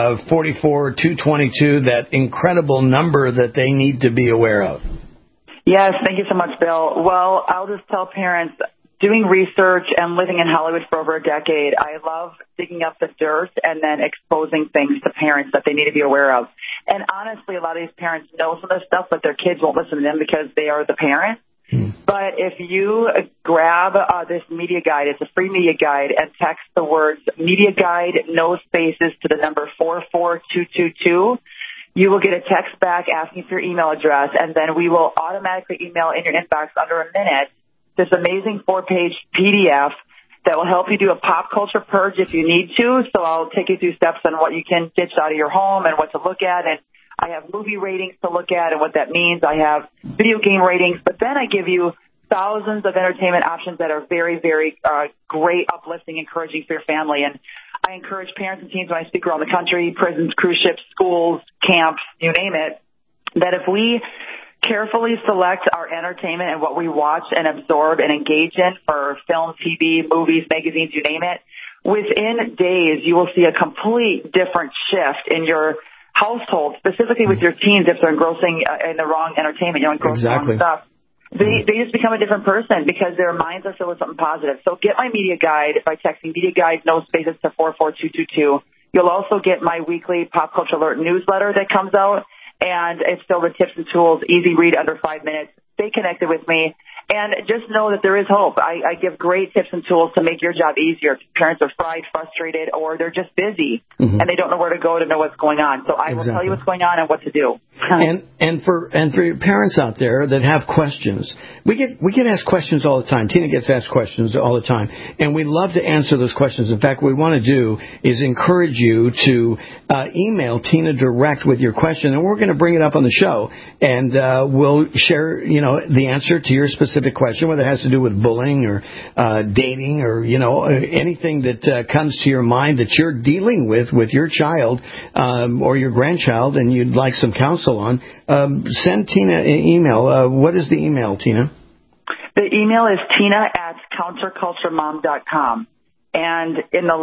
44222, that incredible number that they need to be aware of. Yes, thank you so much, Bill. Well, I'll just tell parents, doing research and living in Hollywood for over a decade, I love digging up the dirt and then exposing things to parents that they need to be aware of. And honestly, a lot of these parents know some of this stuff, but their kids won't listen to them because they are the parents. But if you grab this media guide, it's a free media guide, and text the words media guide, no spaces, to the number 44222, you will get a text back asking for your email address, and then we will automatically email in your inbox under a minute this amazing 4-page PDF that will help you do a pop culture purge if you need to. So I'll take you through steps on what you can ditch out of your home and what to look at. And I have movie ratings to look at and what that means. I have video game ratings. But then I give you thousands of entertainment options that are very, very great, uplifting, encouraging for your family. And I encourage parents and teens when I speak around the country, prisons, cruise ships, schools, camps, you name it, that if we carefully select our entertainment and what we watch and absorb and engage in for film, TV, movies, magazines, you name it, within days you will see a complete different shift in your household, specifically with your teens if they're engrossing in the wrong entertainment, engrossing in the wrong stuff. They just become a different person because their minds are filled with something positive. So get my media guide by texting media guide, no spaces, to 44222. You'll also get my weekly Pop Culture Alert newsletter that comes out. And it's filled with tips and tools, easy read, under 5 minutes. Stay connected with me. And just know that there is hope. I give great tips and tools to make your job easier. If parents are fried, frustrated, or they're just busy and they don't know where to go to know what's going on. So I will tell you what's going on and what to do. And for your parents out there that have questions, we get asked questions all the time. Tina gets asked questions all the time, and we love to answer those questions. In fact, what we want to do is encourage you to email Tina direct with your question, and we're going to bring it up on the show, and we'll share the answer to your specific question, whether it has to do with bullying or dating or anything that comes to your mind that you're dealing with your child or your grandchild, and you'd like some counsel on. Send Tina an email. What is the email, Tina? The email is tina@counterculturemom.com. And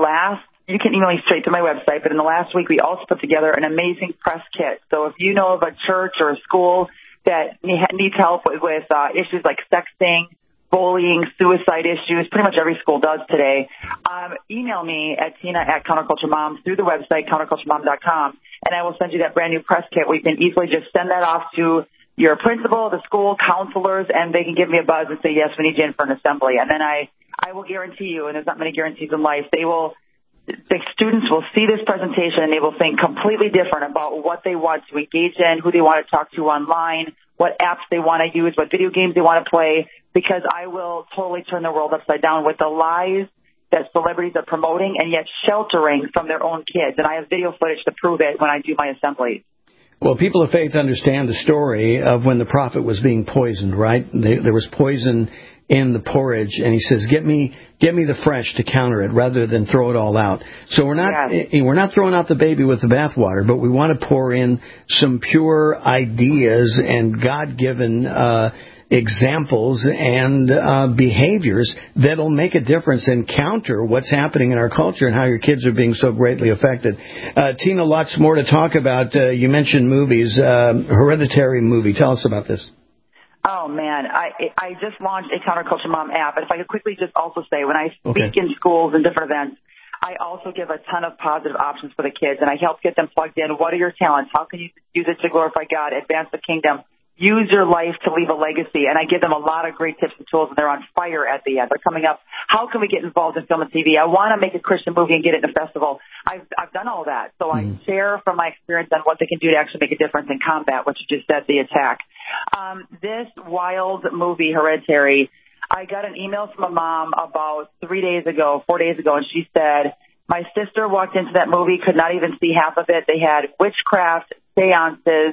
you can email me straight to my website, but in the last week we also put together an amazing press kit. So if you know of a church or a school that needs help with issues like sexting, bullying, suicide issues, pretty much every school does today, email me at tina@counterculturemom through the website, counterculturemom.com, and I will send you that brand new press kit where you can easily just send that off to your principal, the school, counselors, and they can give me a buzz and say, yes, we need you in for an assembly. And then I will guarantee you, and there's not many guarantees in life, the students will see this presentation and they will think completely different about what they want to engage in, who they want to talk to online, what apps they want to use, what video games they want to play, because I will totally turn the world upside down with the lies that celebrities are promoting and yet sheltering from their own kids. And I have video footage to prove it when I do my assemblies. Well, people of faith understand the story of when the prophet was being poisoned, right? There was poison in the porridge, and he says, "Get me the fresh to counter it, rather than throw it all out." So we're not throwing out the baby with the bathwater, but we want to pour in some pure ideas and God-given examples and behaviors that'll make a difference and counter what's happening in our culture and how your kids are being so greatly affected. Tina, lots more to talk about. You mentioned movies, Hereditary movie. Tell us about this. Oh, man, I just launched a Counterculture Mom app. And if I could quickly just also say, when I speak in schools and different events, I also give a ton of positive options for the kids, and I help get them plugged in. What are your talents? How can you use it to glorify God, advance the kingdom, use your life to leave a legacy? And I give them a lot of great tips and tools, and they're on fire at the end. They're coming up. How can we get involved in film and TV? I want to make a Christian movie and get it in a festival. I've done all that. So I share from my experience on what they can do to actually make a difference in combat, which you just said, the attack. This wild movie, Hereditary, I got an email from a mom about 4 days ago, and she said, my sister walked into that movie, could not even see half of it. They had witchcraft, seances,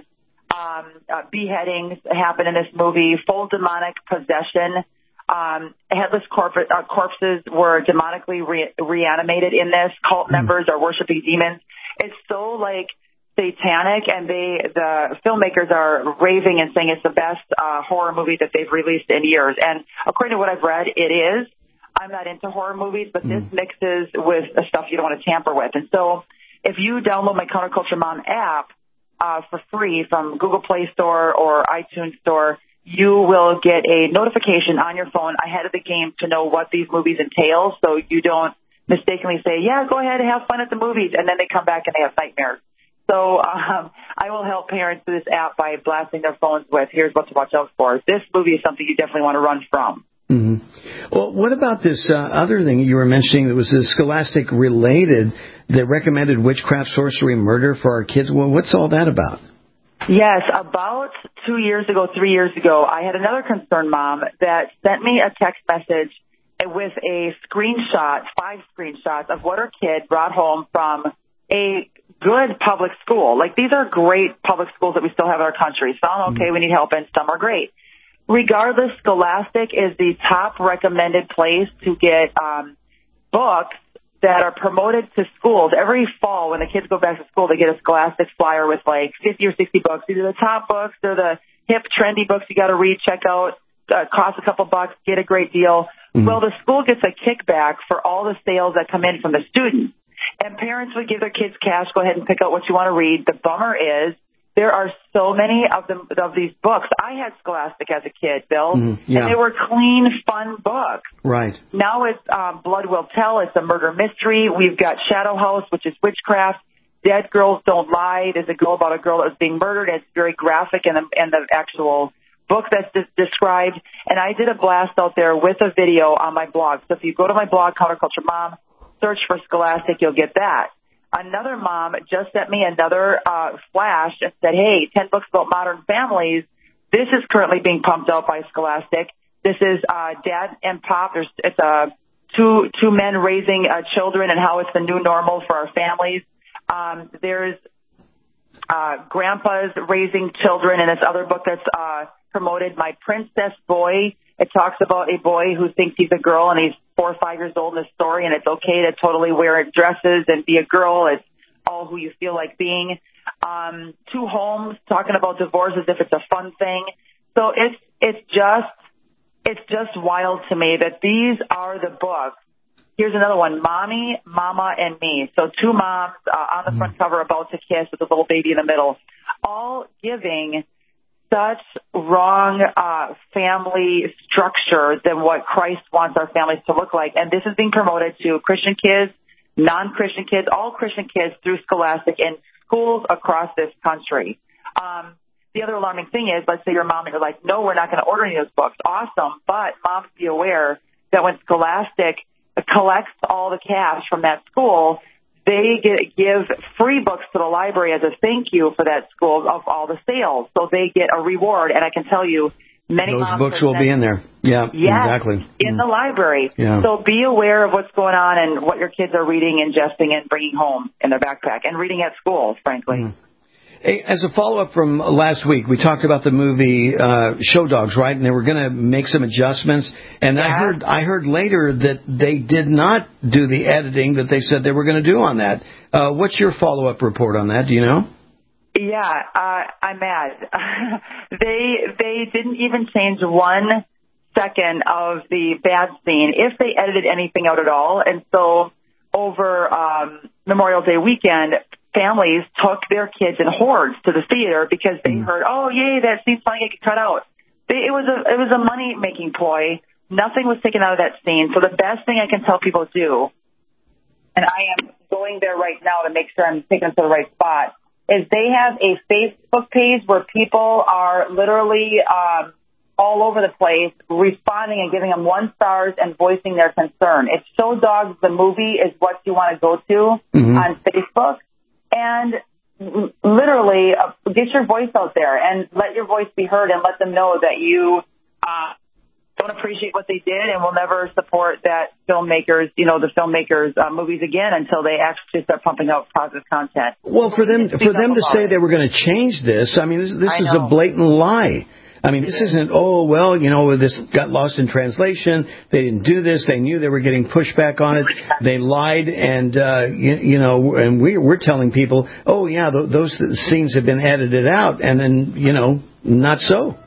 beheadings happen in this movie, full demonic possession. Headless corpses were demonically reanimated in this. Cult members are worshiping demons. It's so satanic, and the filmmakers are raving and saying it's the best horror movie that they've released in years. And according to what I've read, it is. I'm not into horror movies, but this mixes with the stuff you don't want to tamper with. And so if you download my Counterculture Mom app for free from Google Play Store or iTunes Store, you will get a notification on your phone ahead of the game to know what these movies entail, so you don't mistakenly say, yeah, go ahead and have fun at the movies, and then they come back and they have nightmares. So I will help parents through this app by blasting their phones with, here's what to watch out for. This movie is something you definitely want to run from. Mm-hmm. Well, what about this other thing you were mentioning that was Scholastic related that recommended witchcraft, sorcery, murder for our kids? Well, what's all that about? Yes, about 3 years ago, I had another concerned mom that sent me a text message with a screenshot, 5 screenshots of what her kid brought home from a good public school. These are great public schools that we still have in our country. Some okay, we need help, and some are great. Regardless, Scholastic is the top recommended place to get books that are promoted to schools. Every fall when the kids go back to school, they get a Scholastic flyer with 50 or 60 books. These are the top books. They're the hip, trendy books you got to read, check out, cost a couple bucks, get a great deal. Well, the school gets a kickback for all the sales that come in from the students. And parents would give their kids cash, go ahead and pick out what you want to read. The bummer is there are so many of these books. I had Scholastic as a kid, Bill, and they were clean, fun books. Right. Now it's Blood Will Tell. It's a murder mystery. We've got Shadow House, which is witchcraft. Dead Girls Don't Lie. There's a girl about a girl that was being murdered. It's very graphic, and the actual book that's described, and I did a blast out there with a video on my blog. So if you go to my blog, Counterculture Mom, search for Scholastic, you'll get that. Another mom just sent me another flash and said, hey, 10 books about modern families. This is currently being pumped out by Scholastic. This is Dad and Pop. It's two men raising children and how it's the new normal for our families. There's Grandpa's Raising Children, and this other book that's promoted, My Princess Boy. It talks about a boy who thinks he's a girl, and he's 4 or 5 years old in the story, and it's okay to totally wear dresses and be a girl. It's all who you feel like being. Two Homes, talking about divorce as if it's a fun thing. So it's just wild to me that these are the books. Here's another one, Mommy, Mama, and Me. So two moms on the front cover about to kiss with a little baby in the middle, all giving such wrong family structure than what Christ wants our families to look like. And this is being promoted to Christian kids, non-Christian kids, all Christian kids through Scholastic in schools across this country. The other alarming thing is, let's say your mom and you're like, no, we're not going to order any of those books. Awesome. But moms, be aware that when Scholastic collects all the cash from that school, they give free books to the library as a thank you for that school of all the sales. So they get a reward. And I can tell you, many those moms books will be in there. Yeah, exactly. In the library. Yeah. So be aware of what's going on and what your kids are reading, ingesting, and bringing home in their backpack, and reading at school, frankly. Hey, as a follow-up from last week, we talked about the movie Show Dogs, right? And they were going to make some adjustments. And I heard later that they did not do the editing that they said they were going to do on that. What's your follow-up report on that? Do you know? Yeah, I'm mad. They didn't even change 1 second of the bad scene, if they edited anything out at all. And so over Memorial Day weekend, families took their kids in hordes to the theater because they heard, oh, yay, that scene's funny, I could cut out. It was a money-making ploy. Nothing was taken out of that scene. So the best thing I can tell people to do, and I am going there right now to make sure I'm taking them to the right spot, is they have a Facebook page where people are literally all over the place responding and giving them 1 stars and voicing their concern. It's Show Dogs, the movie, is what you want to go to on Facebook. And literally get your voice out there and let your voice be heard and let them know that you don't appreciate what they did and will never support that filmmakers, the filmmakers' movies again until they actually start pumping out positive content. Well, for them to say they were going to change this, I mean, this is a blatant lie. I mean, this isn't, this got lost in translation. They didn't do this. They knew they were getting pushback on it. They lied, and, and we're telling people, oh, yeah, those scenes have been edited out, and then, not so.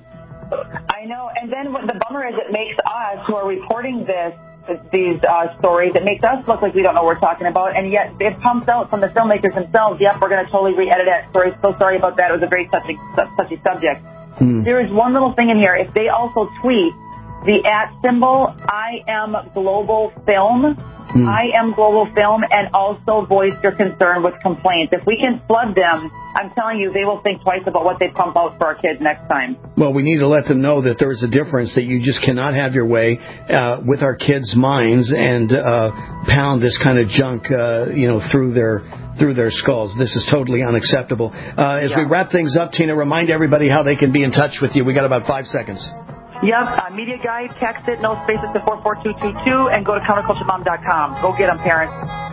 I know, and then what the bummer is, it makes us who are reporting these stories, it makes us look like we don't know what we're talking about, and yet it pumps out from the filmmakers themselves, yep, we're going to totally re-edit that story. So sorry about that. It was a very touchy subject. There is one little thing in here. If they also tweet the @ symbol, I am Global Film, I am Global Film, and also voice your concern with complaints. If we can flood them, I'm telling you, they will think twice about what they pump out for our kids next time. Well, we need to let them know that there is a difference, that you just cannot have your way with our kids' minds and pound this kind of junk, through their skulls. This is totally unacceptable. As we wrap things up, Tina, remind everybody how they can be in touch with you. We got about 5 seconds. Yep, Media Guide, text it, no spaces to 44222, and go to counterculturemom.com. Go get them, parents.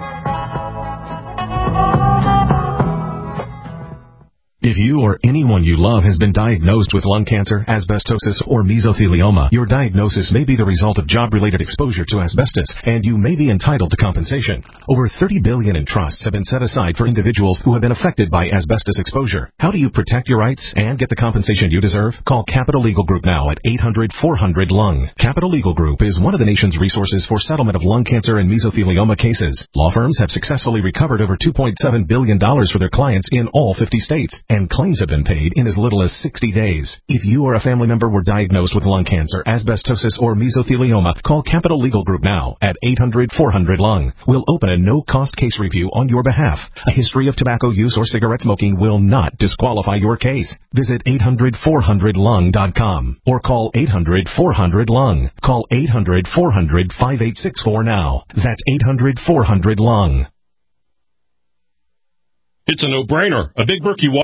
If you or anyone you love has been diagnosed with lung cancer, asbestosis, or mesothelioma, your diagnosis may be the result of job-related exposure to asbestos, and you may be entitled to compensation. Over $30 billion in trusts have been set aside for individuals who have been affected by asbestos exposure. How do you protect your rights and get the compensation you deserve? Call Capital Legal Group now at 800-400-LUNG. Capital Legal Group is one of the nation's resources for settlement of lung cancer and mesothelioma cases. Law firms have successfully recovered over $2.7 billion for their clients in all 50 states. and claims have been paid in as little as 60 days. If you or a family member were diagnosed with lung cancer, asbestosis, or mesothelioma, call Capital Legal Group now at 800-400-LUNG. We'll open a no-cost case review on your behalf. A history of tobacco use or cigarette smoking will not disqualify your case. Visit 800-400-LUNG.com or call 800-400-LUNG. Call 800-400-5864 now. That's 800-400-LUNG. It's a no-brainer. A Big Berkey